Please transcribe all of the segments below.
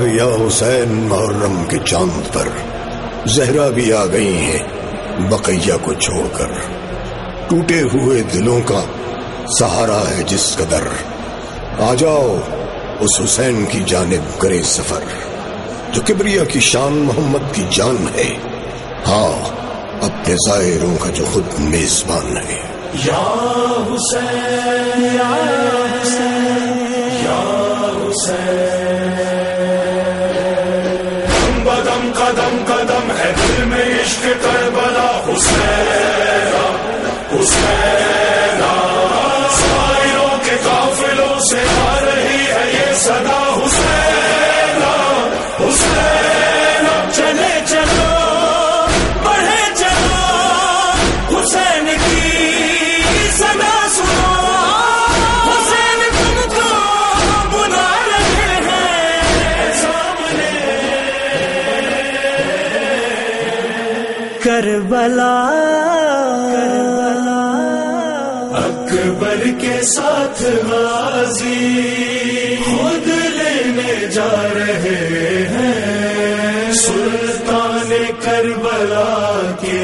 یا حسین محرم کے چاند پر زہرا بھی آ گئی ہیں بقیہ کو چھوڑ کر. ٹوٹے ہوئے دلوں کا سہارا ہے جس قدر، آ جاؤ اس حسین کی جانب کرے سفر. جو کبریا کی شان محمد کی جان ہے، ہاں اپنے ظاہروں کا جو خود میزبان ہے. یا حسین یا حسین یا حسین، قدم قدم قدم ہے دل میں عشق کربلا. حسین حسین سائروں کے قافلوں سے آ رہی ہے یہ صدا. حسین حسین چلے چلو بڑھے چلو، حسین کی صدا سنو. حسین تم کو بلا رہے ہیں سامنے. کربلا اکبر کے ساتھ غازی خود لینے جا رہے ہیں. سلطان کربلا کے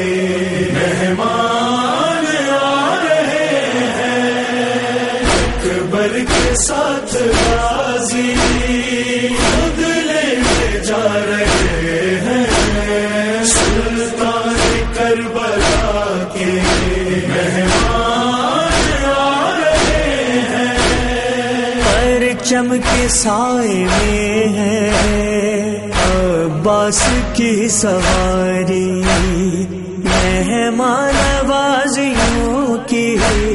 مہمان آ رہے ہیں. اکبر کے ساتھ غازی خود لینے جا رہے ہیں. سلطان کربلا کے مہمان آ رہے ہیں. پرچم کے سائے میں ہے عباس کی سواری، مہمان نوازیوں کی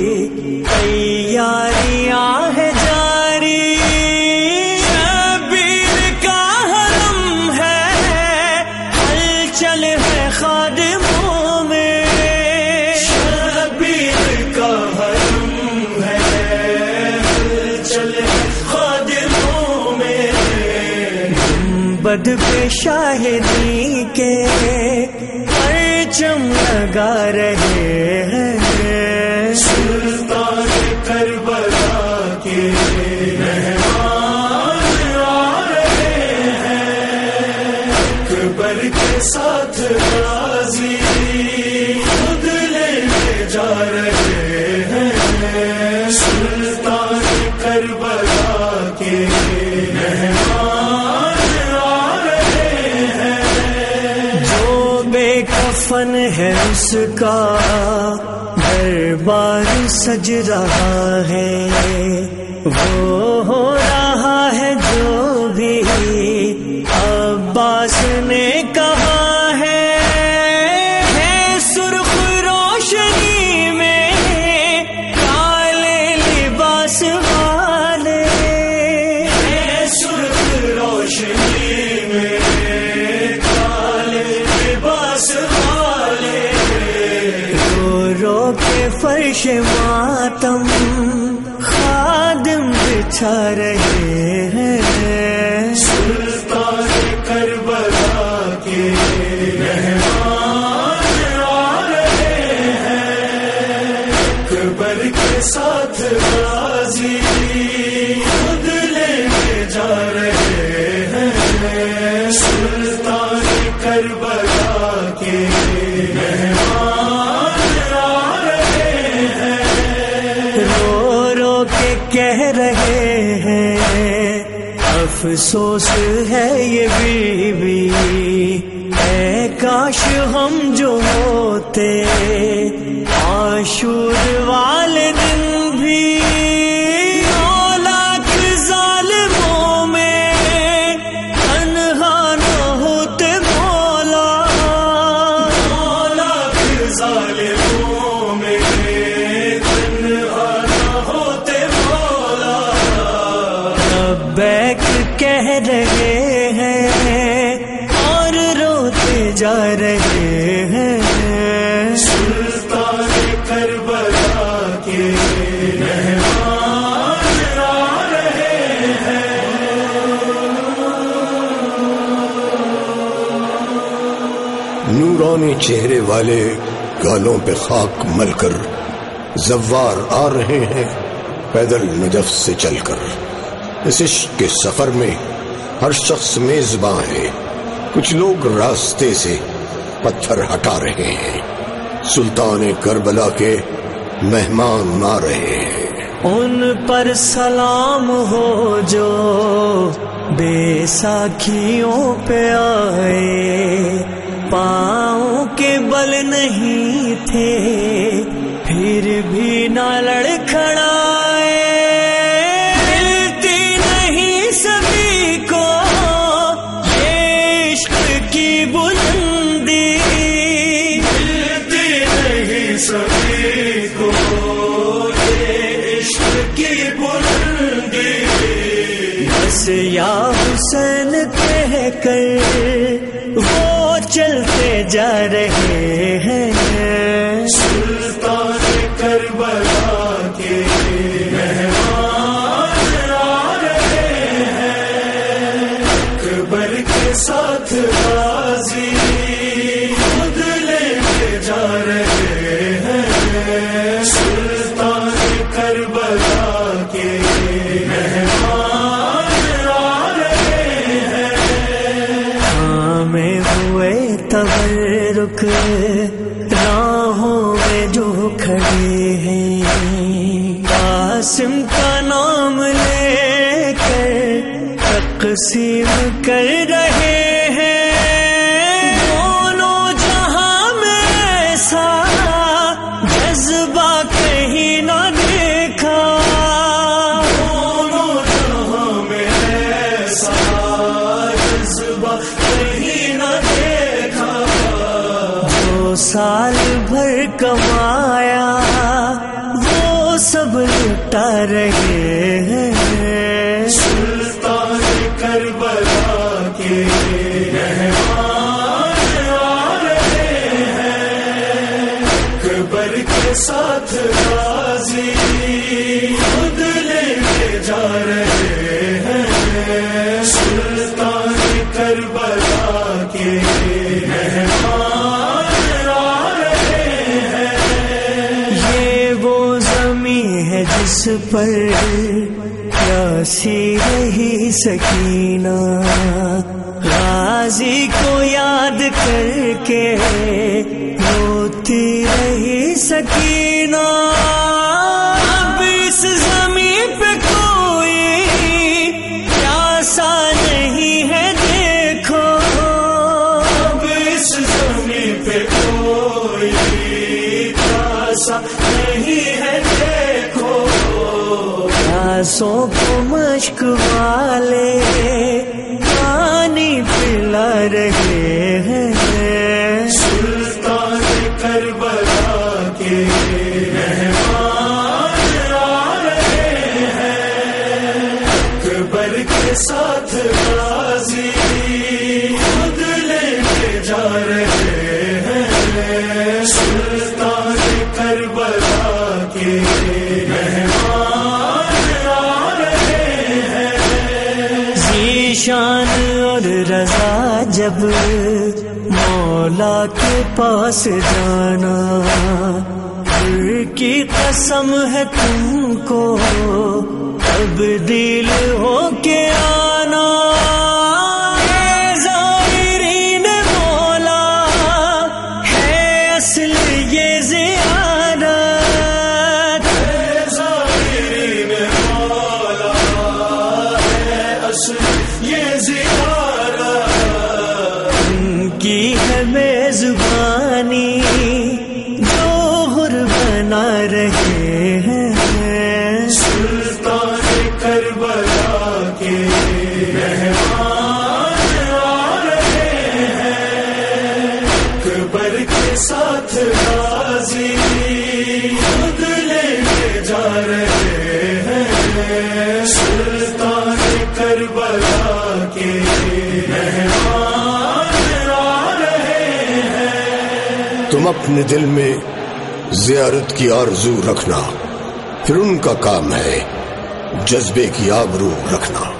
تیاریاں ہے جاری. شبیر کا حرم ہے ہلچل ہے خادموں میں. شبیر کا حرم ہے ہلچل خادموں میں. بد پہ شاہدی کے پرچم لگا رہے ہیں. سلطان کربلا کے مہمان آ رہے ہیں. اکبر کے ساتھ غازی خود لینے جا رہے ہیں. سلطان کربلا کے مہمان آ رہے ہیں. جو بے کفن ہے اس کا دربار سج رہا ہے. وہ ہو رہا ہے جو بھی عباس نے کہا ہے. سرخ روشنی میں کالے لباس والے، سرخ روشنی میں کالے لباس والے. رو رو کے فرش ماتم خادم بچھا رہے ہیں. سلطان کربلا کے مہمان آ رہے ہیں. اکبر کے ساتھ غازی خود لینے جا رہے ہیں. سلطان کربلا کے مہمان آ رہے ہیں. رو رو کے کہہ رہے ہیں افسوس ہے یہ بیوی، اے کاش ہم جو ہوتے عاشور والے دن بھی. اولاک ظالموں میں تنہا نہ ہوتے مولا. اولاک ظالموں میں تنہا نہ ہوتے مولا. لبیک کہہ رہے ہیں اور روتے جا رہے ہیں. سلطان کربلا کے مہمان آ رہے ہیں. نورانی چہرے والے گالوں پہ خاک مل کر زوار آ رہے ہیں پیدل نجف سے چل کر. اس عشق کے سفر میں ہر شخص میزباں ہے، کچھ لوگ راستے سے پتھر ہٹا رہے ہیں، سلطان کربلا کے مہمان آ رہے ہیں۔ ان پر سلام ہو جو بے ساکھیوں پہ آئے، پاؤں کے بل نہیں تھے پھر بھی نہ لڑکھڑائے، ملتی نہیں سبھی کو یہ عشق کی بلندی، ملتی نہیں سبھی کو یہ عشق کی بلندی، بس یا حسین کہہ کر وہ چلتے جا رہے ہیں، سلطان کربلا کے مہمان آ رہے ہیں، اکبر کے ساتھ غازی خود لے کے جا رہے ہیں، سلطان کربلا کے مہمان آ رہے ہیں، ہمیں ہوئے تبرک راہوں میں جو کھڑے ہیں، قاسم کا نام لے کر تقسیم کر رہے ہیں، دونوں جہاں میں ایسا جذبہ کہیں نہ دیکھا، دونوں جہاں میں ایسا جذبہ کہیں نہ دیکھا، جو سال بھر کمایا وہ سب لٹا رہے ہیں، سلطان کربلا کے مہمان آ رہے ہیں، اکبر کے ساتھ غازی خود لے کے جا رہے ہیں، سلطان کربلا کے مہمان آ رہے ہیں، یہ وہ زمین ہے جس پر پیاسی رہی سکینہ، غازی کو یاد کر کے روتی رہی سکینہ، اب اس زمین پہ کوئی پیاسا نہیں ہے دیکھو، اب اس زمین پہ کوئی پیاسا نہیں ہے دیکھو، پیاسوں کو مشک والے پانی پلا رہے ہیں، سلطان کربلا کے مہمان آ رہے ہیں، اکبر کے ساتھ غازی خود لے کے جا رہے ہیں، سلطان کربلا کے مہمان آ رہے ہیں، ذیشان اور رضا جب مولا کے پاس جانا، پھر کی قسم ہے تم کو تبدیل ہو کے آنا، اے زائرین مولا ہے اصل یہ زیارت، زائرین مولا ہے اصل یہ زیارت، ان کی ہے میزبانی جوہر بنا رہے ہیں، سلطان کربلا کے مہمان آ رہے ہیں، اکبر کے ساتھ غازی خود لے کے جا رہے ہیں، سلطان کربلا کے مہمان آ رہے ہیں، تم اپنے دل میں زیارت کی آرزو رکھنا، پھر ان کا کام ہے جذبے کی آبرو رکھنا۔